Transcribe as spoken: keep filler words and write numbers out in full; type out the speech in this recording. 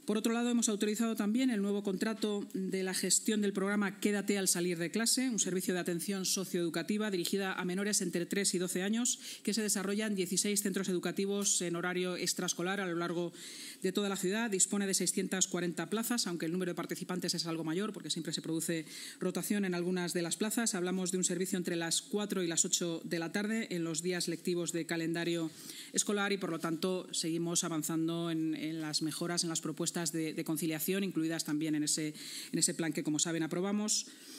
Por otro lado, hemos autorizado también el nuevo contrato de la gestión del programa Quédate al salir de clase, un servicio de atención socioeducativa dirigida a menores entre tres y doce años que se desarrolla en dieciséis centros educativos en horario extraescolar a lo largo de toda la ciudad. Dispone de seiscientas cuarenta plazas, aunque el número de participantes es algo mayor porque siempre se produce rotación en algunas de las plazas. Hablamos de un servicio entre las cuatro y las ocho de la tarde en los días lectivos de calendario escolar y, por lo tanto, seguimos avanzando en, en las mejoras, en las propuestas de, de conciliación, incluidas también en ese, en ese plan que, como saben, aprobamos.